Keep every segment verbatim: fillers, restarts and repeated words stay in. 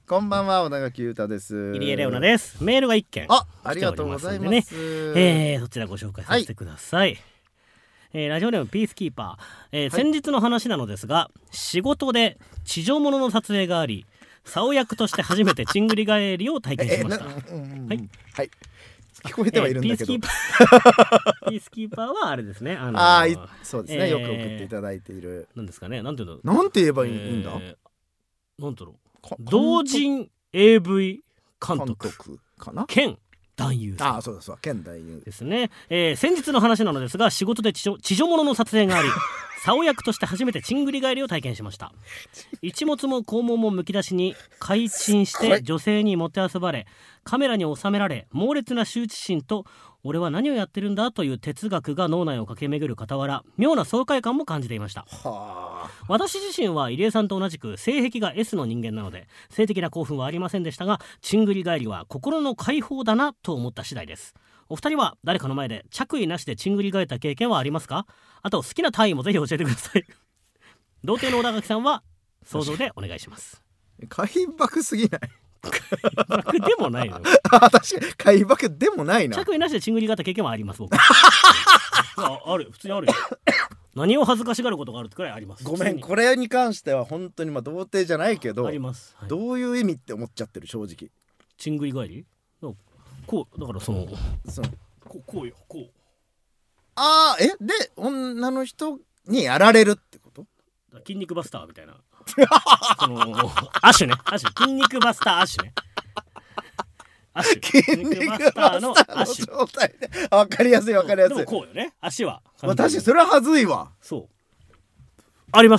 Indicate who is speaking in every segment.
Speaker 1: こんばんは、小田垣裕太です。
Speaker 2: 入江レオナです。メールがいっけん
Speaker 1: あ、ありがとうございます。
Speaker 2: ね、えー、そちらご紹介させてください。はい、えー、ラジオネームピースキーパー、えーはい、先日の話なのですが、仕事で地上物の撮影があり、竿役として初めてチングリ返りを体験しました。はい、
Speaker 1: はい、聞こえてはいるんだけど、えー、ピースキーパ
Speaker 2: ーピースキーパーはあれですね、あのー、
Speaker 1: あーそうですね、えー、よく送っていただいている。
Speaker 2: なんですかね、なんていうの、
Speaker 1: なんて言えばいいんだ、
Speaker 2: えー、なんだろう、同人 エーブイ 監督
Speaker 1: かな、
Speaker 2: 兼男優さん。
Speaker 1: ああ、そうだそうだ、兼男優
Speaker 2: ですね、えー、先日の話なのですが、仕事で地上、地上物の撮影があり竿役として初めてチングリ返りを体験しました。一物も肛門もむき出しに開陳して女性にもてあそばれ、カメラに収められ、猛烈な羞恥心と俺は何をやってるんだという哲学が脳内を駆け巡る傍ら、妙な爽快感も感じていました。はあ、私自身は入江さんと同じく性癖が エス の人間なので、性的な興奮はありませんでしたが、チングリ返りは心の解放だなと思った次第です。お二人は誰かの前で着衣なしでチングリ返った経験はありますか？あと好きな単位もぜひ教えてください。童貞の小田垣さんは想像でお願いします。
Speaker 1: 海爆すぎない？
Speaker 2: 海爆でもないの。
Speaker 1: 確かに海爆でもないな。
Speaker 2: 着衣なしでチングリ返った経験はあります。僕あ, ある普通にあるよ。何を恥ずかしがることがあるってくらいあります。
Speaker 1: ごめん、これに関しては本当にまあ童貞じゃないけど、
Speaker 2: あります、はい、ど
Speaker 1: ういう意味って思っちゃってる、正直。
Speaker 2: チングリ返りこうだからその
Speaker 1: その
Speaker 2: こうこうよ、こう。
Speaker 1: ああ、えで女の人にやられるってこと？
Speaker 2: 筋肉バスターみたいなそのアッシュね、アッシュ、筋肉バスターアッシュね、アッシュ
Speaker 1: 筋肉バスターのアッシュ状態で分かりやすい分かりやすい。
Speaker 2: でもこうよね、足は。
Speaker 1: まあ、確かにそれははずいわ。
Speaker 2: そうあります。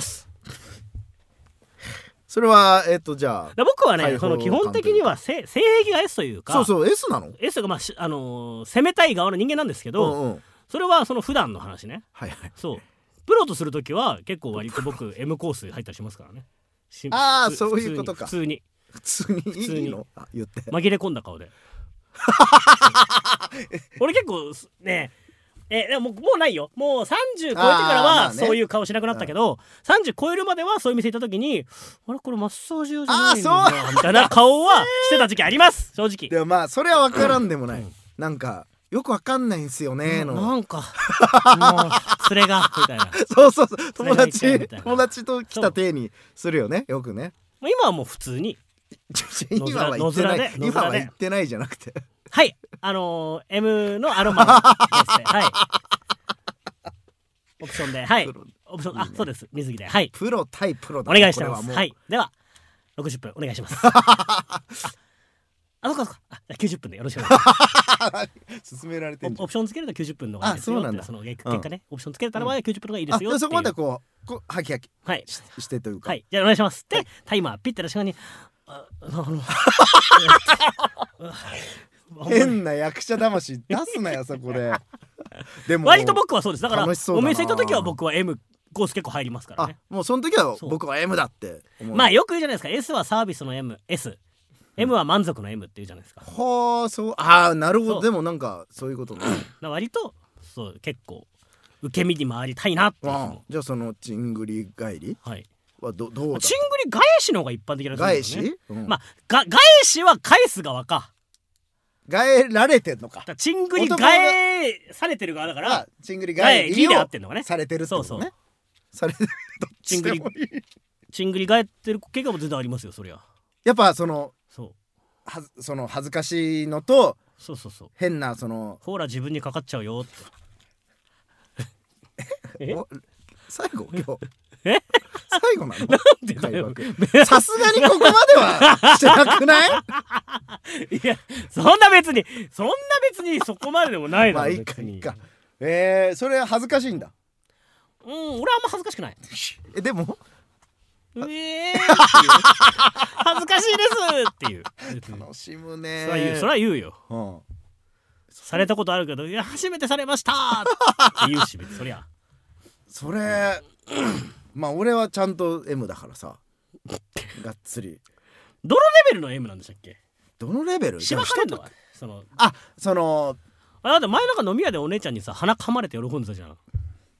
Speaker 1: それはえっとじゃあ
Speaker 2: 僕はね、その基本的には性癖が エス というか、
Speaker 1: そうそう エス なの
Speaker 2: エス がまあ、あのー、攻めたい側の人間なんですけど、うんうん、それはその普段の話ね。
Speaker 1: はいはい。
Speaker 2: そうプロとするときは結構割と僕 エム コース入ったりしますからね。
Speaker 1: ああ、そういうことか。
Speaker 2: 普通に
Speaker 1: 普通に普通にいいの？あ、言って
Speaker 2: 紛れ込んだ顔で俺結構ねえでももうないよ。もうさんじゅう超えてからはそういう顔しなくなったけど、ね、さんじゅう超えるまではそういう店行った時にあれこれマッサージ用じゃないんだみたいな顔はしてた時期あります正直。
Speaker 1: でもまあそれは分からんでもない、うん、なんかよく分かんないんすよねの、
Speaker 2: な, なんかもう連れがみたいな
Speaker 1: そうそうそう、友達友達と来た体にするよね、よくね。
Speaker 2: 今はもう普通に
Speaker 1: 今は言ってない今は言ってないじゃなくて
Speaker 2: はいあのー、M のアロマですね。はいオプションで、はいオプション、いいね、あそうです水着で、はい
Speaker 1: プロ対プロだ、
Speaker 2: お願いしてます。はいではろくじゅっぷんお願いしますあ、そうかそうか。あ、きゅうじゅっぷんでよろしくお願いします。
Speaker 1: 進められてんじゃん。
Speaker 2: オプションつけるときゅうじゅっぷんのがいいですよって。あ、そうなんだ。その結果ね、うん、オプションつけたらはきゅうじゅっぷんのがいいですよっていう。
Speaker 1: そこまでこう、こうハキハキはい し, してというか。
Speaker 2: はい。じゃあお願いします。で、はい、タイマーピッてらしがに、ああの
Speaker 1: 変な役者魂出すなよそこで。でも
Speaker 2: 割と僕はそうです。だからお店行った時は僕は M コース結構入りますからね。
Speaker 1: あ、もうその時は僕は M だって思う。
Speaker 2: まあよく言うじゃないですか。S はサービスの M、S。M は満足の M っていうじゃないですか。
Speaker 1: はあ、そう、ああ、なるほど。でもなんかそういうことね。
Speaker 2: 割とそう結構受け身に回りたいなっていう。
Speaker 1: あ、じゃあそのチングリ返りはどどうだ。
Speaker 2: チングリ返しの方が一般的な、ね、
Speaker 1: 返し、うん、
Speaker 2: まあが返しは返す側か。
Speaker 1: 返られてんのか。
Speaker 2: チングリ返されてる側だから。
Speaker 1: チングリ返りをされてるってことね。そうそう。
Speaker 2: されてる。チングリチングリ返ってる経験も全然ありますよそりゃ。
Speaker 1: やっぱその。
Speaker 2: そう
Speaker 1: はその恥ずかしいのと、
Speaker 2: そうそうそう、
Speaker 1: 変なその
Speaker 2: ほら自分にかかっちゃうよってえ
Speaker 1: 最後今日
Speaker 2: え
Speaker 1: 最後なの？
Speaker 2: なんでだよ。
Speaker 1: さすがにここまではしてなくない？
Speaker 2: いやそんな別にそんな別にそこまででもないだろ。まあいいかいいか。
Speaker 1: えー、それは恥ずかしいんだ。
Speaker 2: うん、俺はあんま恥ずかしくない。
Speaker 1: えでも
Speaker 2: えーっていう恥ずかしいですっていう
Speaker 1: 楽しむね。
Speaker 2: それは言う、それは言うよ、うん、されたことあるけどいや初めてされましたって言うしそりゃ
Speaker 1: それまあ俺はちゃんと M だからさがっつり。
Speaker 2: どのレベルの M なんでしたっけ？
Speaker 1: どのレベル？
Speaker 2: しばかれるのはその
Speaker 1: あその
Speaker 2: あだって前なんか飲み屋でお姉ちゃんにさ鼻噛まれて喜んでたじゃん。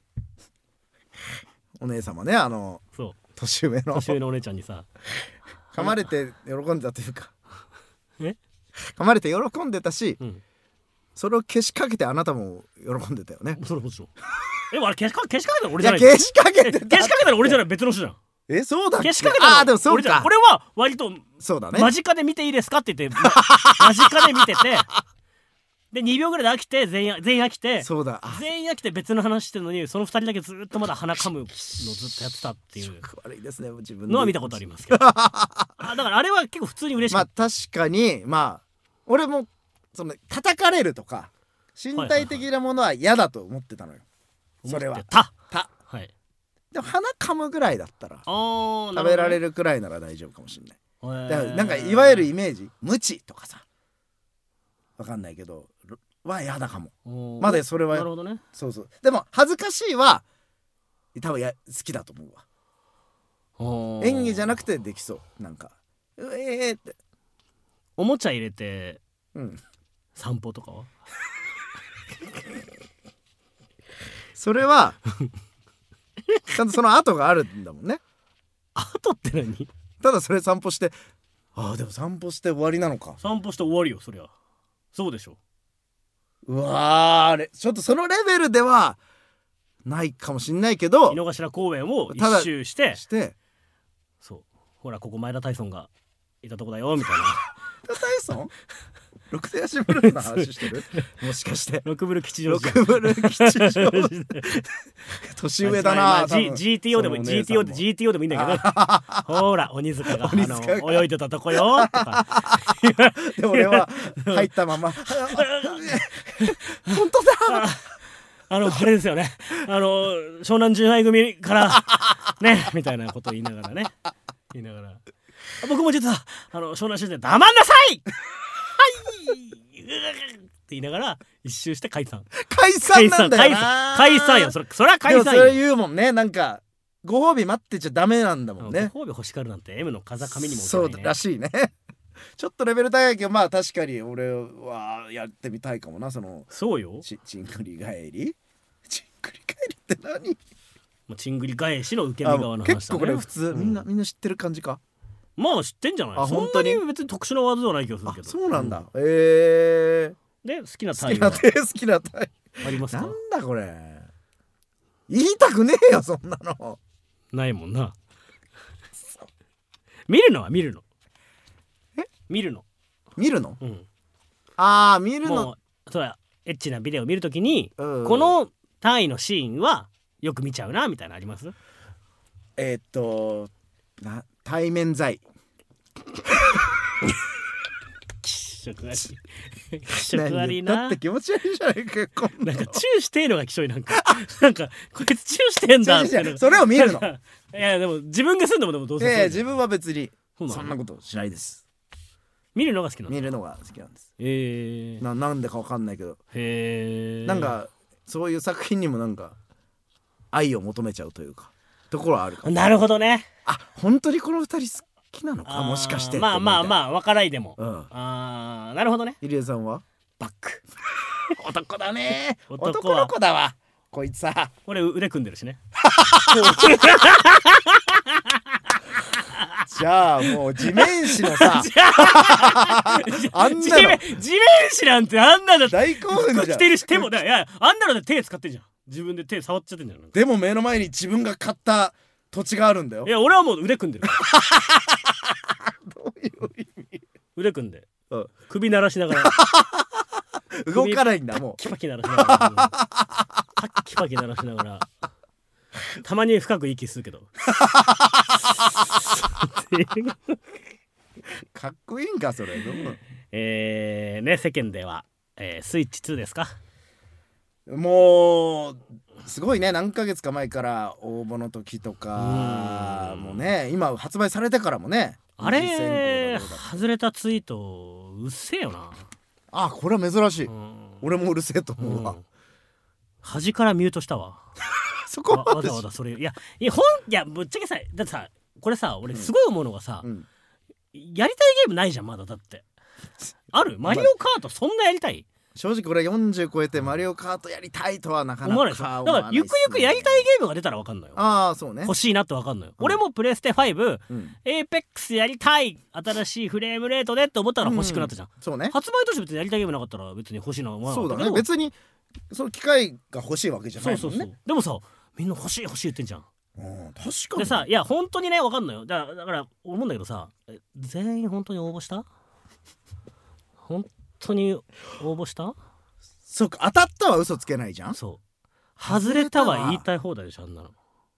Speaker 1: お姉様ね、あの
Speaker 2: そう
Speaker 1: 年上の
Speaker 2: 年上のお姉ちゃんにさ
Speaker 1: 噛まれて喜んでたというか
Speaker 2: え
Speaker 1: 噛まれて喜んでたし、
Speaker 2: うん、
Speaker 1: それをけしかけてあなたも喜んでたよね。
Speaker 2: それもちろんえあれ消しかけしかけたの俺じゃない
Speaker 1: いやけしかけてた
Speaker 2: 消しかけたの俺じゃない別の人じゃん。
Speaker 1: えそうだっけ。
Speaker 2: 消しかけたの
Speaker 1: あーでもそう
Speaker 2: 俺じゃない
Speaker 1: か。
Speaker 2: これは割と
Speaker 1: そうだね。
Speaker 2: 間近で見ていいですかって言ってま間近で見ててでにびょうぐらいで飽きて全員全員飽きて
Speaker 1: そうだ。あ
Speaker 2: 全員飽きて別の話してるのにそのふたりだけずっとまだ鼻噛むのずっとやってたっていう
Speaker 1: 悪いですね自分で
Speaker 2: のは見たことありますけどあだからあれは結構普通に嬉し
Speaker 1: まあ
Speaker 2: かった、
Speaker 1: 確かにまあ俺もその叩かれるとか身体的なものは嫌だと思ってたのよ、それは
Speaker 2: 思ってた
Speaker 1: た
Speaker 2: はい
Speaker 1: でも鼻噛むぐらいだったら
Speaker 2: あー
Speaker 1: 食べられ
Speaker 2: る
Speaker 1: るくらいなら大丈夫かもしれない。
Speaker 2: ほどね
Speaker 1: だからなんかいわゆるイメージ無知とかさわかんないけどは嫌だかも。
Speaker 2: おー
Speaker 1: まだそれは
Speaker 2: なるほどね
Speaker 1: そうそうでも恥ずかしいは多分や好きだと思うわ。
Speaker 2: おー
Speaker 1: 演技じゃなくてできそうなんかうえーって
Speaker 2: おもちゃ入れて
Speaker 1: うん
Speaker 2: 散歩とかは
Speaker 1: それはちゃんとその後があるんだもんね。
Speaker 2: あとって何
Speaker 1: ただそれ散歩してああでも散歩して終わりなのか。
Speaker 2: 散歩して終わりよそりゃそうでしょ
Speaker 1: うわーあれちょっとそのレベルではないかもしんないけど
Speaker 2: 井の頭公園を一
Speaker 1: ただ
Speaker 2: 周して
Speaker 1: して
Speaker 2: そうほらここ前田大尊がいたとこだよみたいな
Speaker 1: タイソン六手足ブルーの話してるもしかして
Speaker 2: 六ブル吉祥寺
Speaker 1: 六ブル吉祥寺年上だな、
Speaker 2: まあまあ
Speaker 1: 多分
Speaker 2: G- ジーティーオー でも ジーティーオー で ジーティーオー でもいいんだけどほら鬼塚が
Speaker 1: 鬼塚が
Speaker 2: あの泳いでたとこよとか
Speaker 1: で俺は入ったまま本当だ
Speaker 2: あのあれですよねあの湘南純愛組からねみたいなこと言いながらね言いながら僕も実はあの湘南出身で黙んなさいはいって言いながら一周して解散
Speaker 1: 解散なんだよな。
Speaker 2: 解散解散よそれそれは解散よ
Speaker 1: でもそれ言うもんねなんかご褒美待ってちゃダメなんだもんね。
Speaker 2: ご褒美欲しがるなんて M の風上にも
Speaker 1: そう
Speaker 2: 置けないね
Speaker 1: らしいねちょっとレベル高いけどまあ確かに俺はやってみたいかもなその
Speaker 2: そうよ
Speaker 1: ちちんくり返りちんくり返りって何
Speaker 2: もうちんぐり返しの受け身側の話だね
Speaker 1: 結構これ普通、
Speaker 2: うん
Speaker 1: みんなみんな知ってる感じか。
Speaker 2: まあ知ってんじゃない
Speaker 1: あ
Speaker 2: そんな
Speaker 1: 本当に
Speaker 2: に別に特殊なワードではない気がする
Speaker 1: あ
Speaker 2: けど
Speaker 1: そうなんだ、
Speaker 2: う
Speaker 1: え
Speaker 2: で好きな
Speaker 1: ー、好
Speaker 2: タイは
Speaker 1: きな手好きなタイ
Speaker 2: ありますか
Speaker 1: なんだこれ言いたくねえよそんなの。
Speaker 2: ないもんな見るのは見るの
Speaker 1: え
Speaker 2: 見るの
Speaker 1: 見るの
Speaker 2: うん
Speaker 1: あー見る
Speaker 2: も
Speaker 1: の
Speaker 2: うそうやエッチなビデオを見るときに
Speaker 1: うん
Speaker 2: このタイのシーンはよく見ちゃうなみたいなのあります
Speaker 1: えー、っとな対面罪
Speaker 2: 気色悪い気色悪いな
Speaker 1: だって気持ち悪いじゃないかこんなの
Speaker 2: なんかチューしてえのがきしょいなんかなんかこいつチューしてんだっていうのが
Speaker 1: それを見るの。
Speaker 2: なんかいやでも自分が住んでもでもどうせそうじゃん
Speaker 1: ええ自分は別に
Speaker 2: そうなの
Speaker 1: そんなことしないです。
Speaker 2: 見るのが好きなの
Speaker 1: 見るのが好きなんです。
Speaker 2: えー、
Speaker 1: ななんでかわかんないけど、
Speaker 2: へえ
Speaker 1: なんかそういう作品にもなんか愛を求めちゃうというかところはあるかも。
Speaker 2: なるほどね
Speaker 1: あ本当にこの二人好きなのかもしかして。
Speaker 2: まあまあ
Speaker 1: あ。
Speaker 2: まあ分からいでも、
Speaker 1: うん。
Speaker 2: あーなるほどね
Speaker 1: 入江さんは
Speaker 2: バック
Speaker 1: 男だね。
Speaker 2: 男は
Speaker 1: 男の子だわこいつさ。
Speaker 2: 俺腕組んでるしね
Speaker 1: じゃあもう地面師のさあん
Speaker 2: 地
Speaker 1: なの
Speaker 2: 面地面師なんてあんなの
Speaker 1: 大興奮じゃん。
Speaker 2: 着てるし手もだいやあんなので手使ってんじゃん自分で手触っちゃってんじゃん
Speaker 1: でも目の前に自分が買った土地があるんだよ
Speaker 2: い。や俺はもう腕組んでる
Speaker 1: どういう意味。
Speaker 2: 腕組んで
Speaker 1: うん
Speaker 2: 首鳴らしながら
Speaker 1: 動かないんだもう。
Speaker 2: キパキ鳴らしながらパッキパキ鳴らしながらたまに深く息吸うけど
Speaker 1: かっこいいんかそれ。どう
Speaker 2: えー、ね世間では、えー、スイッチツーですか
Speaker 1: もうすごいね何ヶ月か前から応募の時とかもね今発売されてからもね
Speaker 2: あ
Speaker 1: 二次選考
Speaker 2: れ
Speaker 1: だどうだ
Speaker 2: 外れたツイートうっせえよな、
Speaker 1: あこれは珍しい、
Speaker 2: うん、
Speaker 1: 俺もうるせえと思うわ、
Speaker 2: うん端からミュートしたわ
Speaker 1: そこ
Speaker 2: わわ
Speaker 1: まで
Speaker 2: ざわざそれいやいやほんいやぶっちゃけさだってさこれさ俺すごい思うのがさ、
Speaker 1: うん
Speaker 2: やりたいゲームないじゃんまだだってあるマリオカートそんなやりたい
Speaker 1: 正直俺よんじゅう超えてマリオカートやりたいとはなかなか
Speaker 2: 思わないでしょ。だからゆくゆくやりたいゲームが出たら分かんのよ。
Speaker 1: ああそうね
Speaker 2: 欲しいなって分かんのよ、
Speaker 1: うん、
Speaker 2: 俺もプレステファイブ、
Speaker 1: うん、
Speaker 2: エーペックスやりたい新しいフレームレートでって思ったら欲しくなったじゃん、
Speaker 1: うん、そうね
Speaker 2: 発売として別にやりたいゲームなかったら別に欲しいな思わなかったけど。
Speaker 1: そうだね別にその機械が欲しいわけじゃないもんね。
Speaker 2: そうそうそうでもさみんな欲しい欲しい言ってんじゃん。
Speaker 1: うん、確かに。
Speaker 2: でさいや本当にね分かんのよ。だからだから思うんだけどさ全員本当に応募した本当に応募した。
Speaker 1: そうか当たったは嘘つけないじゃん。
Speaker 2: そう外れたは言いたい放題でしょあんなの。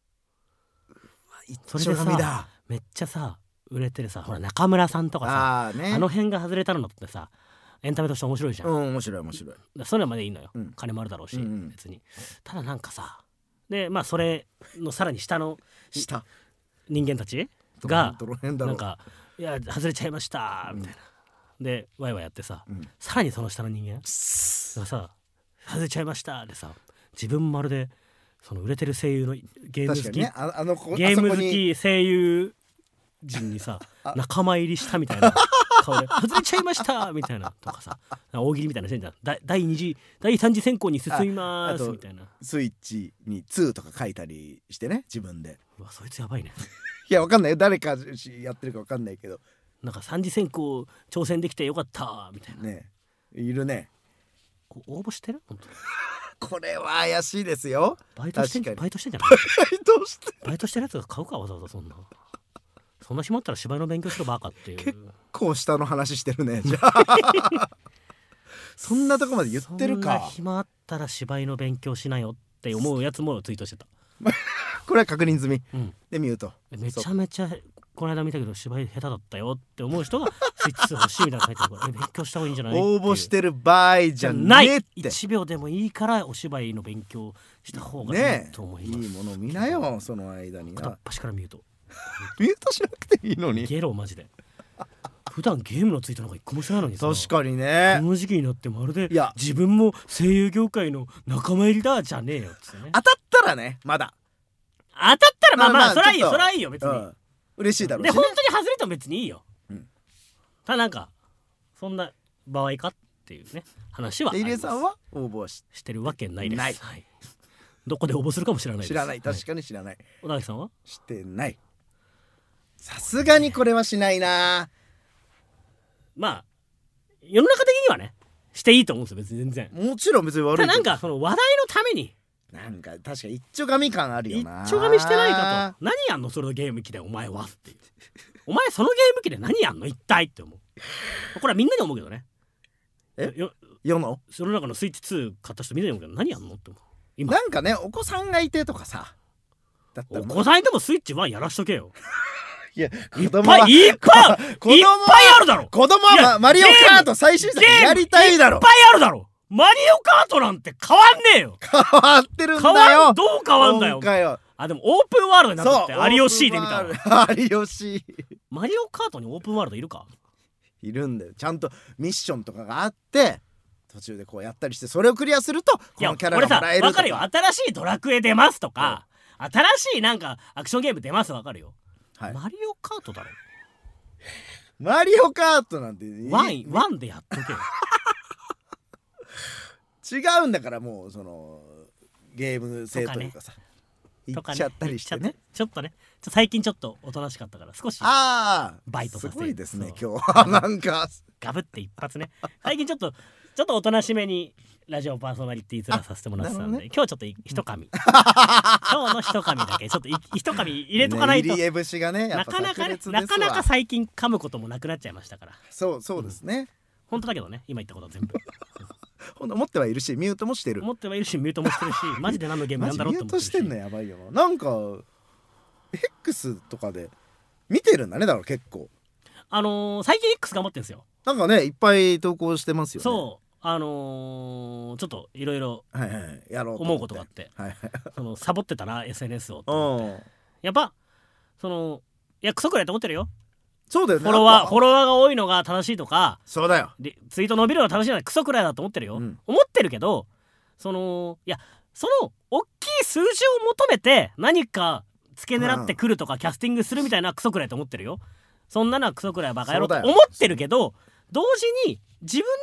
Speaker 2: それでさめっちゃさ売れてるさほら中村さんとかさ あ,、ね、あの辺が外れたのってさエンタメとして面白いじゃん。うん
Speaker 1: 面白い面白い。
Speaker 2: それまでいいのよ、
Speaker 1: うん、
Speaker 2: 金もあるだろうし、
Speaker 1: うんうん、
Speaker 2: 別に。ただなんかさでまあそれのさらに下の
Speaker 1: 下
Speaker 2: 人間たちが
Speaker 1: なん
Speaker 2: かいや外れちゃいましたみたいな、うん、でワイワイやってさ、うん、さらにその下の人間がさ外れちゃいましたでさ自分まるでその売れてる声優のゲーム好き、
Speaker 1: ね、ああの
Speaker 2: ゲーム好き声優陣にさ仲間入りしたみたいな顔で外れちゃいましたみたいなとかさ大喜利みたいなしてんじゃん。だ第二次第三次選考に進みますみたいな。
Speaker 1: スイッチにツーとか書いたりしてね自分で。
Speaker 2: うわそいつやばいね
Speaker 1: いやわかんない誰かやってるかわかんないけど
Speaker 2: なんか三次選考挑戦できてよかったみたいな
Speaker 1: ねいるね。
Speaker 2: 応募してる本
Speaker 1: 当これは怪しいですよ。
Speaker 2: バイトしてんバイトしてんじゃない
Speaker 1: バイトして
Speaker 2: バイトしてるやつが買うかわざわざそんなそんな暇あったら芝居の勉強しろバカっていう。
Speaker 1: 結構下の話してるねじゃあそんなとこまで言ってるか。
Speaker 2: そんな暇あったら芝居の勉強しなよって思うやつもツイートしてた
Speaker 1: これは確認済み、
Speaker 2: うん、
Speaker 1: でミュート
Speaker 2: めちゃめちゃこの間見たけど芝居下手だったよって思う人がスイッチツー欲しいみたいな書いてあるから勉強した方がいいんじゃない
Speaker 1: 応募してる場合じゃないって
Speaker 2: いちびょうでもいいからお芝居の勉強した方がいいと思います、
Speaker 1: ね、いいもの見なよその間にな。
Speaker 2: 片っ端からミュート
Speaker 1: ミュートしなくていいのに
Speaker 2: ゲロマジで普段ゲームのツイートなんか一個もしないのにさ
Speaker 1: 確かにね
Speaker 2: この時期になってまるで自分も声優業界の仲間入りだじゃねえよっつってね。
Speaker 1: 当たったらねまだ
Speaker 2: 当たったらまあまあ、まあ、それはいいよそれはいいよ別に、うん、
Speaker 1: 嬉しいだろうし、
Speaker 2: ね、
Speaker 1: ね、
Speaker 2: で本当に外れても別にいいよ、うん、ただなんかそんな場合かっていうね話はあります。
Speaker 1: 入江さんは応募は し,
Speaker 2: してるわけないです
Speaker 1: ない、
Speaker 2: はい、どこで応募するかも知らないです。
Speaker 1: 知らない確かに知らない、はい、
Speaker 2: 小田垣さんは
Speaker 1: してない。さすがにこれはしないな。
Speaker 2: まあ世の中的にはねしていいと思うんですよ別に全然。
Speaker 1: もちろん別に悪いけど。
Speaker 2: ただなんかその話題のために
Speaker 1: なんか確か一丁紙感あるよな。
Speaker 2: 一丁紙してないかと何やんのそれのゲーム機でお前はっていうお前そのゲーム機で何やんの一体って思う。これはみんなに思うけどね。
Speaker 1: え世の
Speaker 2: 世の中のスイッチツー買った人みんなに思うけど何やんのって思う。今
Speaker 1: なんかねお子さんがいてとかさ
Speaker 2: だったらお子さんいてもスイッチワンやらしとけよ。
Speaker 1: いや
Speaker 2: いっぱいいっぱいいっぱいあるだろ。
Speaker 1: 子供はマリオカート最新作やりたいだろ。
Speaker 2: いっぱいあるだろ。マリオカートなんて変わんねえよ。
Speaker 1: 変わってるんだよ。
Speaker 2: どう変わんだよ。あでもオープンワールドになってて有吉で見たわ。
Speaker 1: 有吉
Speaker 2: マリオカートにオープンワールドいるか。
Speaker 1: いるんだよ。ちゃんとミッションとかがあって途中でこうやったりしてそれをクリアするとこのキャラがもらえるとか。
Speaker 2: 分かるよ新しいドラクエ出ますとか、うん、新しいなんかアクションゲーム出ます分かるよ、はい、マリオカートだろ。
Speaker 1: マリオカートなんて
Speaker 2: ワン、ワンでやっとけよ
Speaker 1: 違うんだからもうそのゲーム性というかさいっちゃったりして ね, ね
Speaker 2: ちょっとねちょ最近ちょっとおとなしかったから少し
Speaker 1: バ
Speaker 2: イトさせて
Speaker 1: すごいですね今日なんか
Speaker 2: ガブって一発ね最近ちょっとちょっとおとなしめにラジオパーソナリティー面させてもらってたんで、ね、今日ちょっと一噛み今日の一噛みだけちょっと一噛み入れとかないと、ね、入
Speaker 1: 江節がね
Speaker 2: なかなかねなかなか最近噛むこともなくなっちゃいましたから。
Speaker 1: そうそうですね、うん、
Speaker 2: 本当だけどね今言ったことは全部
Speaker 1: ほんと思ってはいるしミュートもしてる
Speaker 2: 思ってはいるしミュートもしてるしマジで何のゲームなんだろうって思ってるし
Speaker 1: ミュートしてんのやばいよな。なんか X とかで見てるんだねだから結構
Speaker 2: あのー、最近 X 頑張ってるんですよ。
Speaker 1: なんかねいっぱい投稿してますよね。
Speaker 2: そうあのー、ちょっといろいろ思うことがあって、はいはい、そのサボってたな エスエヌエス をってやっぱそのいやクソくらいと思ってるよ。
Speaker 1: そうだよね。
Speaker 2: フォロワーフォロワーが多いのが正しいとか
Speaker 1: そうだよ
Speaker 2: ツイート伸びるのが正しいのはクソくらいだと思ってるよ、うん、思ってるけどそのいやその大きい数字を求めて何か付け狙ってくるとか、うん、キャスティングするみたいなクソくらいと思ってるよ。そんなのはクソくらいバカ野郎と思ってるけど同時に自分の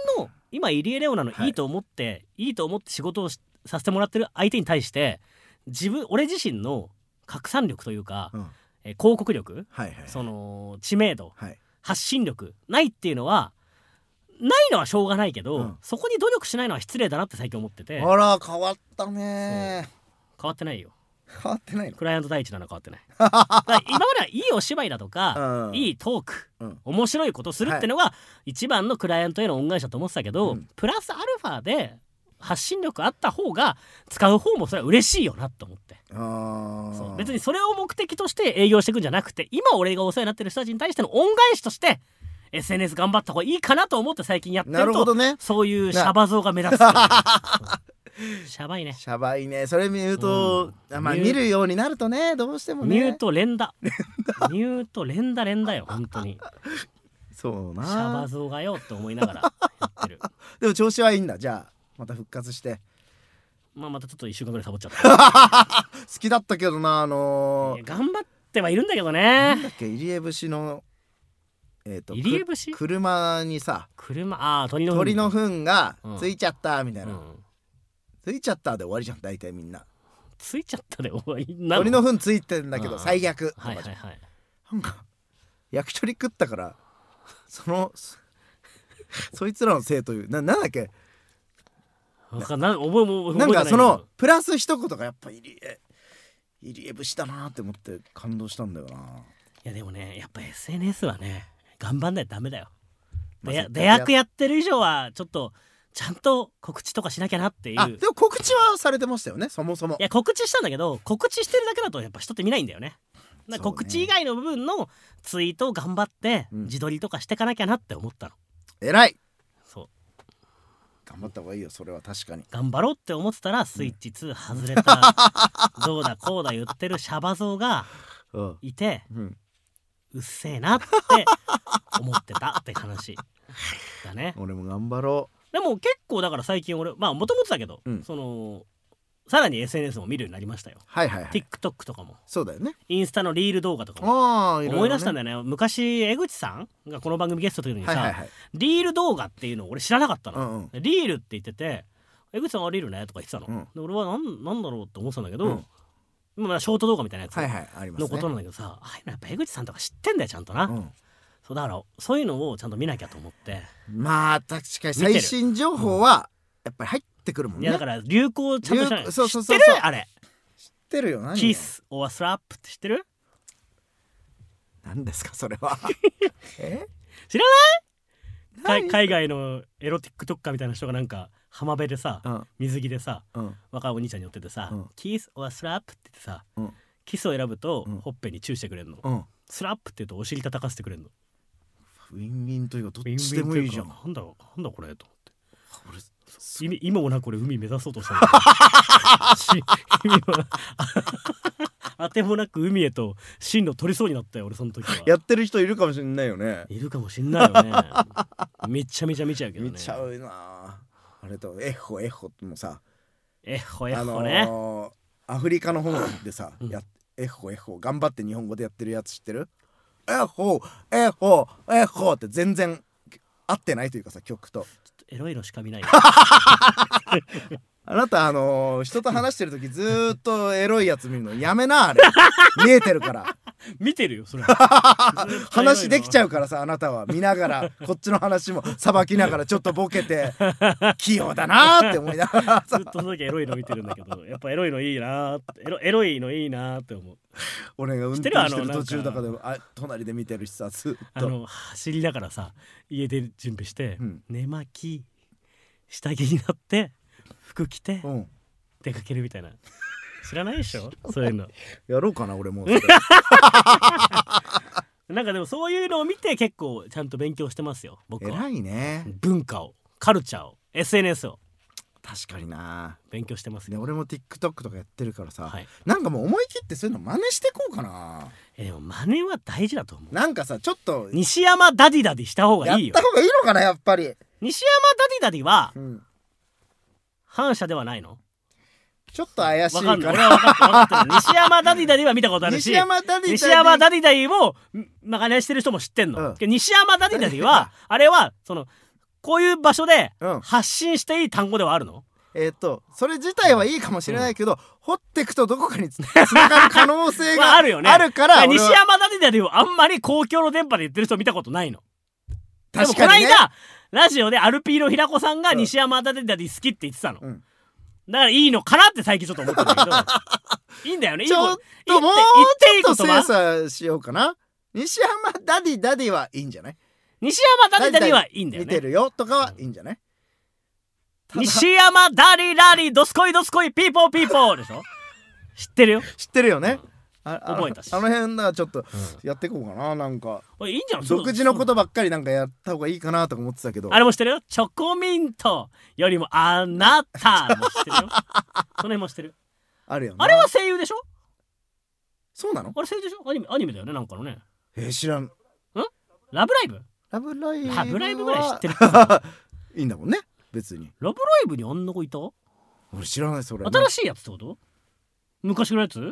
Speaker 2: 今入江レオナのいいと思って、はい、いいと思って仕事をさせてもらってる相手に対して自分俺自身の拡散力というか、うん、え広告力、はいはいはい、その知名度、はい、発信力ないっていうのはないのはしょうがないけど、うん、そこに努力しないのは失礼だなって最近思ってて。
Speaker 1: あら変わったね。
Speaker 2: 変わってないよ。
Speaker 1: 変わってないの。
Speaker 2: クライアント第一なの変わってないだから今まではいいお芝居だとか、うん、いいトーク、うん、面白いことするってのが一番のクライアントへの恩返しだと思ってたけど、うん、プラスアルファで発信力あった方が使う方もそれは嬉しいよなと思って。あそう別にそれを目的として営業していくんじゃなくて、今俺がお世話になってる人たちに対しての恩返しとしてエスエヌエス 頑張った方がいいかなと思って最近やってると。なるほどね。そういうシャバ像が目立つシャバいね。
Speaker 1: シャバいね。それ見ると、うん、まあ見るようになるとね、どうしてもね。
Speaker 2: ミュート連打ミュート連打連打よ本当に。
Speaker 1: そうな。
Speaker 2: シャバ像がよって思いながらやってる
Speaker 1: でも調子はいいんだ。じゃあまた復活して。
Speaker 2: まあまたちょっといっしゅうかんぐらいサボっちゃった
Speaker 1: 好きだったけどな、あのー、
Speaker 2: 頑張ってはいるんだけどね。
Speaker 1: なんだっけ、入江節のえー、と
Speaker 2: 入江節
Speaker 1: 車にさ
Speaker 2: 車あ鳥の
Speaker 1: 鳥の糞がついちゃったみたいな、うん、ついちゃったで終わりじゃん大体みんな。
Speaker 2: ついちゃったで終わり
Speaker 1: なの。鳥の糞ついてんだけど最悪
Speaker 2: はいはいはい。
Speaker 1: なんか焼き鳥食ったからそのそいつらのせいというな、なんだっけ
Speaker 2: な, かな, 覚えも
Speaker 1: なんかそのプラス一言がやっぱ入江入江節だなって思って感動したんだよな。い
Speaker 2: やでもねやっぱ エスエヌエス はね頑張んないとダメだよ。で出役やってる以上はちょっとちゃんと告知とかしなきゃなっていう。あ
Speaker 1: でも告知はされてましたよねそもそも。
Speaker 2: いや告知したんだけど告知してるだけだとやっぱ人って見ないんだよね。だから告知以外の部分のツイートを頑張って自撮りとかしてかなきゃなって思ったの。
Speaker 1: 偉い。
Speaker 2: そう
Speaker 1: 頑張った方がいいよそれは確かに。
Speaker 2: 頑張ろうって思ってたらスイッチツー外れた、うん、どうだこうだ言ってるシャバ像がいて、うんうんうっせえなって思ってたって話だね。
Speaker 1: 俺も頑張ろ
Speaker 2: う。でも結構だから最近俺まあもともとだけど、うん、そのさらに エスエヌエス も見るようになりましたよ。
Speaker 1: はいはいはい。
Speaker 2: TikTok とかも。
Speaker 1: そうだよね。
Speaker 2: インスタのリール動画とかも。あ、いろいろね、思い出したんだよね。昔江口さんがこの番組ゲストというのにさ、はいはいはい、リール動画っていうのを俺知らなかったの、うんうん、リールって言ってて江口さんがリールねとか言ってたの、うん、で俺はなんなんだろうって思ってたんだけど、うんまあ、ショート動画みたいなやつのことなんだけどさ、はいはいね、やっぱ江口さんとか知ってんだよちゃんとな、うん、そうだからそういうのをちゃんと見なきゃと思って。
Speaker 1: まあ確かに最新情報はやっぱり入ってくるもんね、
Speaker 2: うん、いやだから流行ちゃんと知らない。
Speaker 1: そうそうそうそう
Speaker 2: 知ってるあれ
Speaker 1: 知ってるよ。何
Speaker 2: キスオアスラップって知ってる？
Speaker 1: 何ですかそれは
Speaker 2: え知らない？海外のエロティック特化みたいな人がなんか浜辺でさ、うん、水着でさ、うん、若いお兄ちゃんに寄っててさ、うん、キスオアスラップって言ってさ、うん、キスを選ぶと、うん、ほっぺにチューしてくれるの、うん、スラップって言うとお尻叩かせてくれるの。
Speaker 1: ウィンウィンというかどっちでもいいじゃん。
Speaker 2: なんだろうなんだこれと思って。今もなくこれ海目指そうとしたのあてもなく海へと進路取りそうになったよ俺その時は。
Speaker 1: やってる人いるかもしれないよね。
Speaker 2: いるかもしんないよねめちゃめちゃ見ちゃうけどね。
Speaker 1: 見ちゃうなあれとエッホエッホもさ
Speaker 2: エッホエッホね、あの
Speaker 1: ー、アフリカの方でさ、うん、やエッホエッホ頑張って日本語でやってるやつ知ってる？エッホエッホエッホって全然合ってないというかさ曲と。
Speaker 2: エロいのしか見ない
Speaker 1: あなたあのー、人と話してる時ずーっとエロいやつ見るのやめなあれ見えてるから
Speaker 2: 見てるよそれ
Speaker 1: 話できちゃうからさあなたは見ながらこっちの話もさばきながらちょっとボケて器用だなーって思いながら
Speaker 2: ずっとその時エロいの見てるんだけどやっぱエロいのいいなーってエロ、エロいのいいなーって思う。
Speaker 1: 俺が運転してる途中だからあ隣で見てるしさずっと
Speaker 2: あの走りながらさ家で準備して、うん、寝巻き下着になって服着て、うん、出かけるみたいな。知らないでしょそういうの
Speaker 1: やろうかな俺も
Speaker 2: なんかでもそういうのを見て結構ちゃんと勉強してますよ僕は。
Speaker 1: 偉いね。
Speaker 2: 文化をカルチャーを エスエヌエス を
Speaker 1: 確かにな
Speaker 2: 勉強してますよ、
Speaker 1: ね、俺も TikTok とかやってるからさ、はい、なんかもう思い切ってそういうの真似してこうかな。
Speaker 2: えでも真似は大事だと思う。
Speaker 1: なんかさちょっと
Speaker 2: 西山ダディダディした方がいいよ。
Speaker 1: やった方がいいのかなやっぱり。
Speaker 2: 西山ダディダディは、うん、反社ではないの？
Speaker 1: ちょっと怪しいから。
Speaker 2: 分かんない俺は分かって分かってる西山ダディダディは見たことあるし西山ダディダディ西山ダディダディも真似してる人も知ってんの、うん、西山ダディダディはあれはそのこういう場所で
Speaker 1: うん
Speaker 2: 発信していい単語ではあるの？
Speaker 1: えーっとそれ自体はいいかもしれないけど、掘ってくとどこかにつつながる可能性
Speaker 2: まあ
Speaker 1: が
Speaker 2: あるよね。
Speaker 1: あるから俺は
Speaker 2: 西山ダディダディをあんまり公共の電波で言ってる人見たことないの。
Speaker 1: 確かにね
Speaker 2: でもこの間ラジオでアルピーの平子さんが
Speaker 1: うん
Speaker 2: 西山ダディダディ好きって言ってたの、
Speaker 1: うん
Speaker 2: だからいいのかなって最近ちょっと思ってるんだけどいいんだよね。いい
Speaker 1: ちょっ
Speaker 2: こと
Speaker 1: もう
Speaker 2: 言っていい
Speaker 1: ちょっと
Speaker 2: 言葉。
Speaker 1: 精査しようかな。西山ダディダディはいいんじゃない？
Speaker 2: 西山ダディダディはいいんだよね。
Speaker 1: 見てるよとかはいいんじゃない？
Speaker 2: 西山ダディダディドスコイドスコイピーポーピーポーでしょ。知ってるよ。
Speaker 1: 知ってるよね。ああの
Speaker 2: 覚えたし
Speaker 1: あの辺だちょっとやっていこうかな。なんか
Speaker 2: おいいいんじゃん。
Speaker 1: 独自のことばっかりなんかやった方がいいかなとか思ってたけど、
Speaker 2: あれも知ってるよ。チョコミントよりもあなたも知ってるよ。その辺も知ってる。
Speaker 1: あるよな。
Speaker 2: あれは声優でしょ？
Speaker 1: そうなの？
Speaker 2: あれ声優でしょ？アニメアニメだよね、なんかのね。
Speaker 1: えー、知らん。
Speaker 2: ラブライブ？
Speaker 1: ラブライブは
Speaker 2: ラブライブぐらい知ってる。
Speaker 1: いいんだもんね別に。
Speaker 2: ラブライブにあんな子いた？
Speaker 1: 俺知らないそれ。
Speaker 2: 新しいやつってこと？昔のやつ？ん？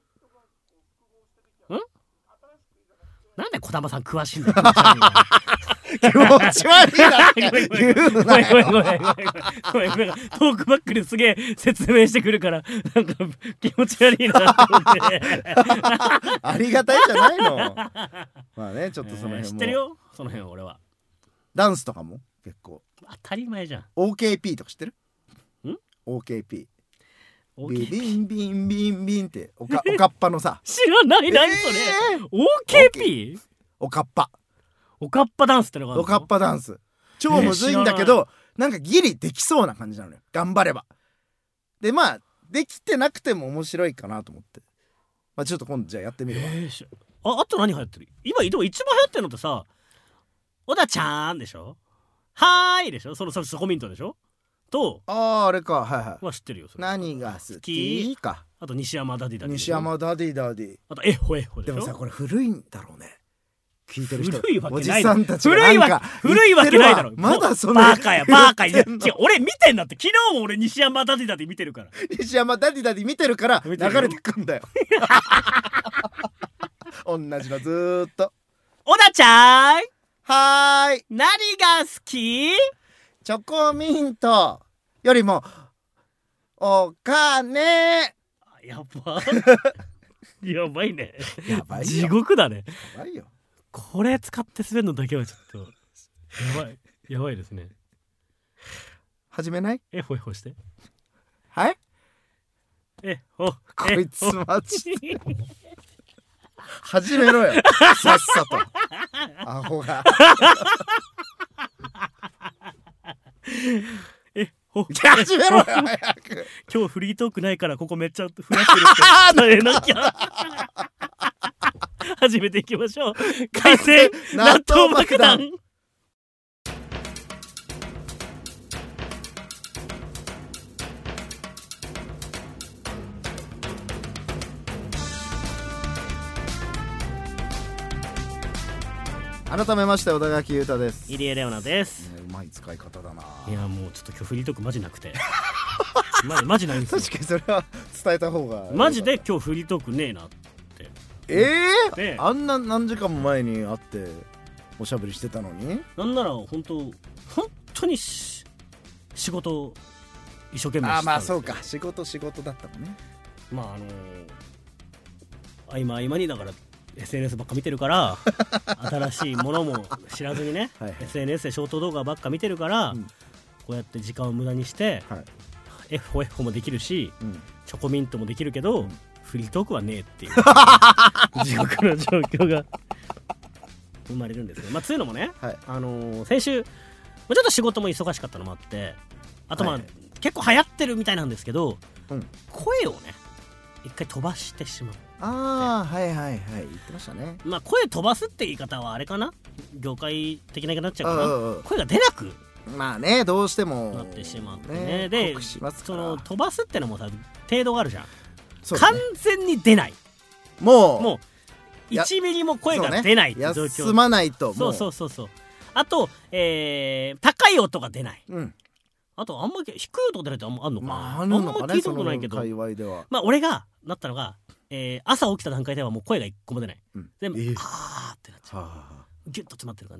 Speaker 2: なんで児玉さん詳しいんだよ。
Speaker 1: 気持ち悪いなって言う
Speaker 2: ご
Speaker 1: なよ。
Speaker 2: めんごめんごめんごめんごめんごめん。なんかトークバックですげえ説明してくるからなんか気持ち悪いなと思って。
Speaker 1: ありがたいじゃないの。まあねちょっとその辺も、
Speaker 2: えー知ってるよその辺は俺は。
Speaker 1: ダンスとかも結構
Speaker 2: 当たり前じゃん。
Speaker 1: オーケーピー とか知ってる？
Speaker 2: ん
Speaker 1: オーケーピー
Speaker 2: オー
Speaker 1: ビ
Speaker 2: ケーピー
Speaker 1: ビンビンビンビンっておかおかっぱのさ
Speaker 2: 知らない。何それ、
Speaker 1: えー
Speaker 2: オーケーピー？
Speaker 1: おかっぱ
Speaker 2: おかっぱダンスってのがあるの？
Speaker 1: おかっぱダンス超むずいんだけど、なんかギリできそうな感じなのよ頑張れば。でまあできてなくても面白いかなと思って、まあ、ちょっと今度じゃあやってみるわ。
Speaker 2: えーしああと何流行ってる？今でも一番流行ってるのってさ、小田ちゃんでしょ、はーいでしょ、そのそのそこミントでしょと
Speaker 1: あーあれかはいはい。
Speaker 2: は知ってるよそれ。
Speaker 1: 何が好きか。
Speaker 2: あと西山ダディダディでし
Speaker 1: 西
Speaker 2: ょ。
Speaker 1: 山ダディダディ。
Speaker 2: あとエッホエッホでしょ。
Speaker 1: でもさこれ古いんだろうね聞いてる人。
Speaker 2: 古いわけない
Speaker 1: おじさんたちが
Speaker 2: 古いわ
Speaker 1: なんか
Speaker 2: 古いわけないだろ。
Speaker 1: まだその
Speaker 2: バカやバカや。違
Speaker 1: 言ってんの
Speaker 2: う俺見てんだって。昨日も俺西山ダディダディ見てるから。
Speaker 1: 西山ダディダディ見てるから流
Speaker 2: 見てるよ
Speaker 1: れてくんだよ同じのずーっと。
Speaker 2: 小田ちゃん
Speaker 1: はーい
Speaker 2: 何が好き？
Speaker 1: チョコミントよりもお金。
Speaker 2: やばやばいね。
Speaker 1: やばいよ
Speaker 2: 地獄だね。
Speaker 1: やばいよ。
Speaker 2: これ使って滑るのだけはちょっとやばいやばいですね。
Speaker 1: 始めない？
Speaker 2: えほえほして。
Speaker 1: はい
Speaker 2: えほ
Speaker 1: こいつ
Speaker 2: えほ
Speaker 1: マジで始めろよさっさとアホが
Speaker 2: えほ
Speaker 1: 始めろよ早く。
Speaker 2: 今日フリートークないからここめっちゃふらってるって伝えなきゃ。始めていきましょう。海鮮納豆爆弾。
Speaker 1: 改めまして小田垣裕太です。
Speaker 2: 入江レオナです。
Speaker 1: ねうまい使い方だな。
Speaker 2: いやもうちょっと今日フリートークマジなくてマジマジないんですよ。
Speaker 1: 確かにそれは伝えた方が
Speaker 2: マジで今日フリートークねえなって。
Speaker 1: ええ
Speaker 2: で
Speaker 1: ー、あんな何時間も前に会っておしゃべりしてたのに。
Speaker 2: なんなら本当本当にし仕事一生懸命してたんですよ。
Speaker 1: あーまあそうか仕事仕事だったもんね。
Speaker 2: まああのー、合間合間にだから エスエヌエス ばっか見てるから新しいものも知らずにね、
Speaker 1: はいはい
Speaker 2: エスエヌエス でショート動画ばっか見てるから、
Speaker 1: うん
Speaker 2: こうやって時間を無駄にして
Speaker 1: はい、
Speaker 2: エフオエフもできるし
Speaker 1: うん、
Speaker 2: チョコミントもできるけど、
Speaker 1: うん
Speaker 2: フリートークはねえっていう地獄の状況が生まれるんですけど、まあ、つうのもね、
Speaker 1: はい
Speaker 2: あのー先週、まあ、ちょっと仕事も忙しかったのもあってあとまあ、
Speaker 1: はい
Speaker 2: 結構流行ってるみたいなんですけど、
Speaker 1: うん
Speaker 2: 声をね一回飛ばしてしまう。
Speaker 1: ああはいはいはい言ってましたね。
Speaker 2: まあ声飛ばすって言い方はあれかな、業界的な言い方になっちゃうかな、
Speaker 1: うんうんうん
Speaker 2: 声が出なく
Speaker 1: まあねどうしても
Speaker 2: なってしまってね、
Speaker 1: ね
Speaker 2: で
Speaker 1: 酷使しますか
Speaker 2: そ
Speaker 1: ら
Speaker 2: の飛ばすってのもさ程度があるじゃん、完
Speaker 1: そうだね
Speaker 2: 全に出ない、
Speaker 1: もう
Speaker 2: もう
Speaker 1: や
Speaker 2: いちミリも声
Speaker 1: そうね
Speaker 2: が出ないって状況、
Speaker 1: 休まないともう
Speaker 2: そうそうそうそう、あと、えー、高い音が出ない、
Speaker 1: うん
Speaker 2: あとあんまり低い音出ないってあんまあんのかな、
Speaker 1: まああ
Speaker 2: あんま
Speaker 1: るのかね
Speaker 2: 聞いたことないけど、
Speaker 1: その界隈では。
Speaker 2: まあ俺がなったのが、えー、朝起きた段階ではもう声が一個も出ない、
Speaker 1: うん
Speaker 2: 全部、
Speaker 1: えー
Speaker 2: あーってなっちゃう、
Speaker 1: はあ
Speaker 2: ギュッと詰まってる感じして、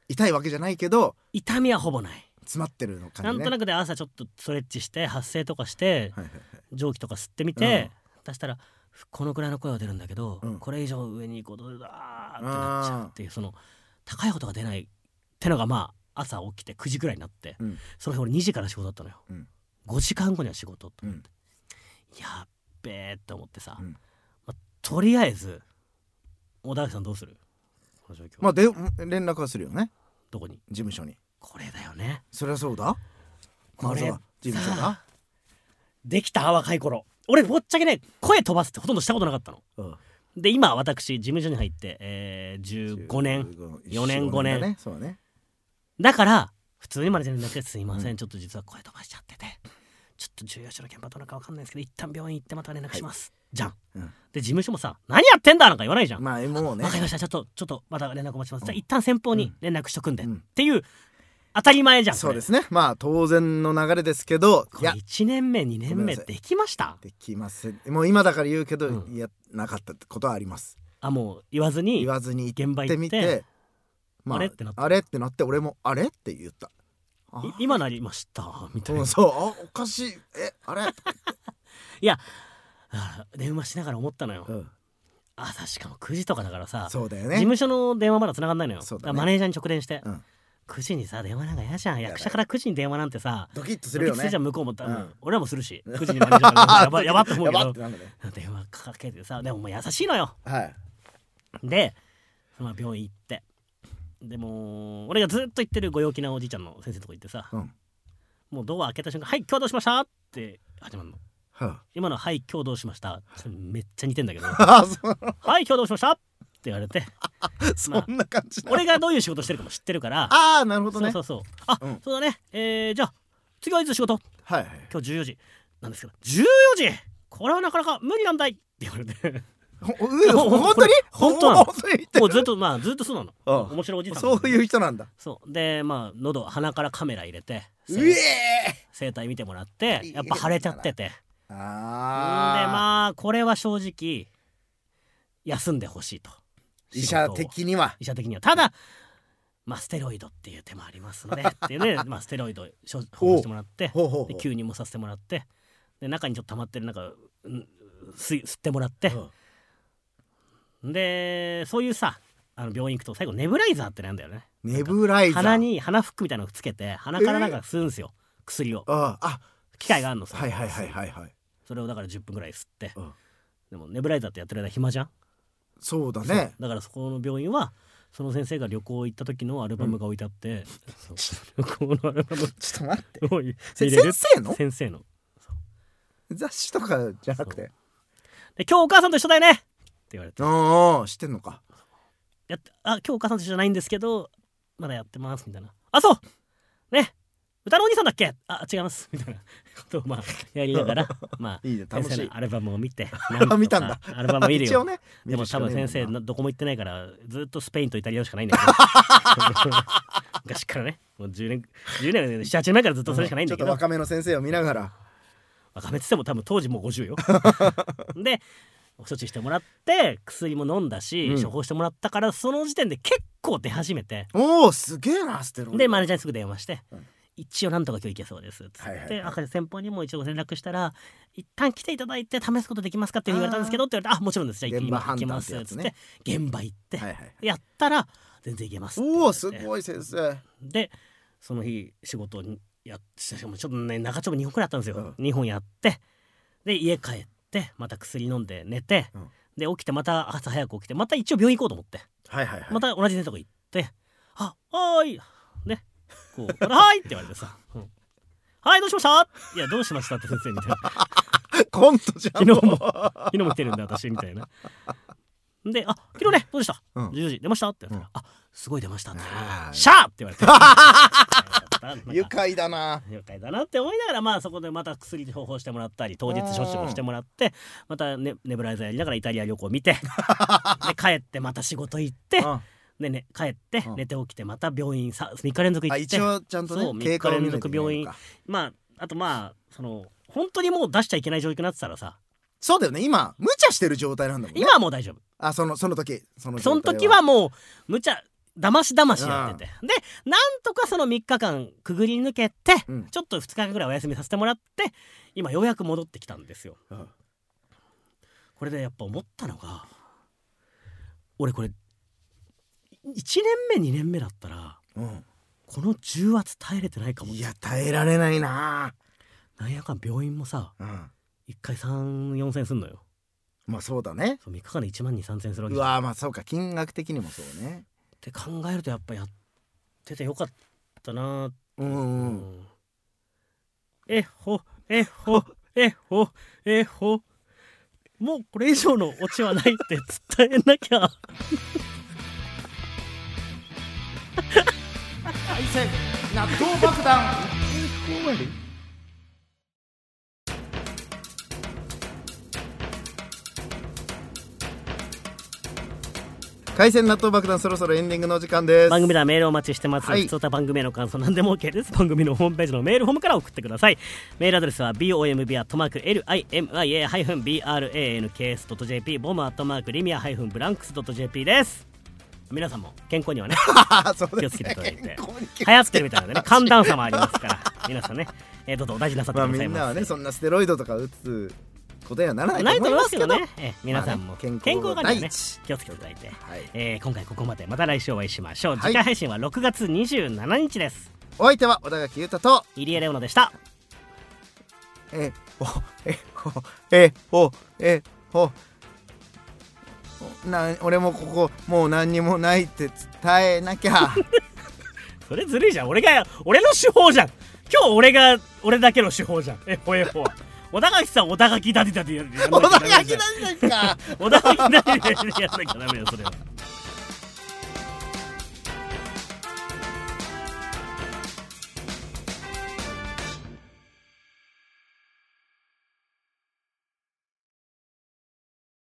Speaker 1: 痛いわけじゃないけど
Speaker 2: 痛みはほぼない。
Speaker 1: 詰まってるの感じね。
Speaker 2: なんとなくで朝ちょっとストレッチして発声とかして、
Speaker 1: はいはいはい、
Speaker 2: 蒸気とか吸ってみて、うん、出したらこのくらいの声は出るんだけど、うん、これ以上上に行くことであーってなっちゃうっていう、その高い音が出ないってのがまあ朝起きてくじくらいになって、うん、その日俺にじから仕事だったのよ、うん、ごじかんごには仕事と思って、うん、やっべえって思ってさ、うん、まあ、とりあえず小田垣さんどうするこの状況。
Speaker 1: まあで連絡はするよね。
Speaker 2: どこに？
Speaker 1: 事務所に。
Speaker 2: これだよね。
Speaker 1: そりゃそうだ。
Speaker 2: これ
Speaker 1: 事務所だ。
Speaker 2: できた若い頃俺ぼっちゃけね声飛ばすってほとんどしたことなかったの、うん、で今私事務所に入って、えー、じゅうごねんよねんごねんだね。そうね。だから普通にマネージャーになってすいません、うん、ちょっと実は声飛ばしちゃっててちょっと重要所の現場どうなるか分かんないですけど一旦病院行ってまた連絡します、はい、じゃん、うん、で事務所もさ何やってんだなんか言わないじゃん。
Speaker 1: まあもうね
Speaker 2: 分かりましたちょっとちょっとまた連絡お待ちします、うん、じゃあ一旦先方に連絡しとくんで、うん、っていう当たり前じゃん。
Speaker 1: そうですね。まあ当然の流れですけど、
Speaker 2: これいちねんめにねんめできました？
Speaker 1: できません。もう今だから言うけど、うん、いやなかったってことはあります。
Speaker 2: あ、もう言わずに
Speaker 1: 言わずに現場行ってみて、まあ、あれってなってあれってなって俺もあれって言った。
Speaker 2: 今なりましたみたいな。
Speaker 1: そう、あおかしいえあれ
Speaker 2: いや電話しながら思ったのよ、うん、朝しかもくじとかだからさ。
Speaker 1: そうだよね。
Speaker 2: 事務所の電話まだ繋がんないのよ。そうだね、マネージャーに直電して、うん、くじにさ電話なんか嫌じゃん。役者からくじに電話なんてさ
Speaker 1: ドキッとするよね。ドキッとするじゃん
Speaker 2: 向こうも、うん、俺らもするしくじにマネージャーからやばやばって思うけどね、電話かけてさでももう優しいのよ、はい、で、まあ、病院行ってでも俺がずっと言ってるご陽気なおじいちゃんの先生のとこ行ってさ、うん、もうドア開けた瞬間はい今日どうしましたって始まるの、はあ、今のはい今日どうしましためっちゃ似てんだけどはい今日どうしましたって言われて
Speaker 1: そんな感じだ、
Speaker 2: まあ、俺がどういう仕事してるかも知ってるから
Speaker 1: ああなるほどね。
Speaker 2: そうそうそうあ、うん、そうだね、えー、じゃあ次はいつ仕事、はいはい、今日じゅうよじなんですけどじゅうよじこれはなかなか無理なんだいって言われて
Speaker 1: 本当に
Speaker 2: 本当なのもうずっとまあずっとそうなの、うん、面白いおじさん
Speaker 1: そういう人なんだ。
Speaker 2: そうでまあ喉鼻からカメラ入れて
Speaker 1: うえ
Speaker 2: 声帯見てもらってやっぱ腫れちゃっててあでまあこれは正直休んでほしいと
Speaker 1: 医者的には
Speaker 2: 医者的にはただまあステロイドっていう手もありますのでっていうねまあステロイド処方してもらってで吸入もさせてもらってで中にちょっと溜まってるなんか吸吸ってもらって、うん、でそういうさあの病院行くと最後ネブライザーってなんだよね。
Speaker 1: ネブライザー
Speaker 2: 鼻に鼻フックみたいなのをつけて鼻からなんか吸うんですよ、えー、薬をああ機械があるのさ。
Speaker 1: はいはいはいはいはい。
Speaker 2: それをだからじゅっぷんぐらい吸って、うん、でもネブライザーってやってる間暇じゃん。
Speaker 1: そうだね。
Speaker 2: だからそこの病院はその先生が旅行行った時のアルバムが置いてあって、うん、旅行のアルバム
Speaker 1: ちょっと待って先生の
Speaker 2: 先生の
Speaker 1: 雑誌とかじゃなくて
Speaker 2: で今日お母さんと一緒だよねって言われて
Speaker 1: ああ知ってんのか
Speaker 2: やってあ今日お母さんと一緒じゃないんですけどまだやってますみたいなあそうね歌のお兄さんだっけあ違いますみたいなことをまあやりながらまあいいね楽しい先生のアルバムを見て
Speaker 1: 見たんだ
Speaker 2: アルバム見るよ一応ねでも多分先生どこも行ってないからずっとスペインとイタリアしかないんだけど昔からねもうじゅうねんじゅうねんななはちねんまえからずっとそれしかないんだけど、
Speaker 1: ちょっと若めの先生を見ながら
Speaker 2: 若めって言っても多分当時もうごじゅうよで処置してもらって薬も飲んだし、うん、処方してもらったからその時点で結構出始めて
Speaker 1: おおすげえなステロイド
Speaker 2: でマネージャーにすぐ電話して、うん一応なんとか今日行けそうですっつって、はいはいはい、赤字先方にも一応連絡したら一旦来ていただいて試すことできますかって言われたんですけどって言われてあもちろんですじゃあ行きますっつって現場行って、はいはい、やったら全然行けますって
Speaker 1: おおすごい先生
Speaker 2: でその日仕事にやってしかもちょっとね長丁場にほんくらいあったんですよ、うん、にほんやってで家帰ってまた薬飲んで寝て、うん、で起きてまた朝早く起きてまた一応病院行こうと思って、はいはいはい、また同じ先生とこ行ってあはーいねこうはいって言われてさ、うん、はいどうしましたいやどうしましたって先生みたいな
Speaker 1: コントじゃん
Speaker 2: 昨日も昨日も来てるんだ私みたいなであ昨日ねどうでした、うん、じゅうじ出ましたって言ったら、うん、あすごい出ましたってシャーって言われて
Speaker 1: 愉快だな
Speaker 2: 愉快だなって思いながらまあそこでまた薬処方してもらったり当日処置もしてもらってまたねネブライザーやりながらイタリア旅行見てで帰ってまた仕事行ってでね、帰って寝て起きてまた病院さみっか連続行って
Speaker 1: 一応ちゃんとね
Speaker 2: そうみっか連続病院まああとまあその本当にもう出しちゃいけない状況になってたらさ
Speaker 1: そうだよね今無茶してる状態なんだもんね
Speaker 2: 今はもう大丈夫
Speaker 1: あそのその時
Speaker 2: そのその時はもう無茶だましだましやってて、でなんとかそのみっかかんくぐり抜けて、うん、ちょっとふつかかんぐらいお休みさせてもらって今ようやく戻ってきたんですよ、うん、これでやっぱ思ったのが俺これいちねんめにねんめだったら、うん、この重圧耐えれてないかも。
Speaker 1: いや耐えられないな。
Speaker 2: なんやかん病院もさ、うん、いっかいさん、よんせんすんのよ。
Speaker 1: まあそうだね。
Speaker 2: そうみっかかんでいちまんに、さんぜんするわけ。
Speaker 1: うわまあそうか、金額的にもそうね
Speaker 2: って考えるとやっぱやっててよかったな。
Speaker 1: うんうん、うん、
Speaker 2: えほえほえほえほもうこれ以上のオチはないって伝えなきゃ
Speaker 1: 海鮮納豆爆弾。海鮮納豆爆弾、そろそろエンディングのお時間です。
Speaker 2: 番組ではメールをお待ちしてます。はい、普通た番組への感想何でも OK です。番組のホームページのメールフォームから送ってください。メールアドレスは ボム アットマーク リミア ブランクス ドット ジェーピー ボム アットマーク リミア ブランクス ドット ジェーピー です。皆さんも健康にはね気をつけていただいて、流行ってるみたいなのでね、寒暖差もありますから皆さんね、えー、どうぞお大事なさってくださいませ。
Speaker 1: まあ、みんなはねそんなステロイドとか打つことにはならないと思いますけど、
Speaker 2: ないと思いますけどね、え皆さんも健康がね気をつけていただいて、はい、えー、今回ここまで。また来週お会いしましょう。次回配信はろくがつにじゅうしちにちです。
Speaker 1: お相手は小田垣裕太と
Speaker 2: 入江レオナでした。
Speaker 1: えほえほえほえほな、俺もここもう何にもないって伝えなきゃ
Speaker 2: それずるいじゃん。俺が俺の手法じゃん。今日俺が俺だけの手法じゃん。えほえほ小田垣さん、小田垣ダディダディやんなきゃダメじゃん。
Speaker 1: 小田垣ダディダディか
Speaker 2: 小田垣ダディダディやんなきゃダメよそれは。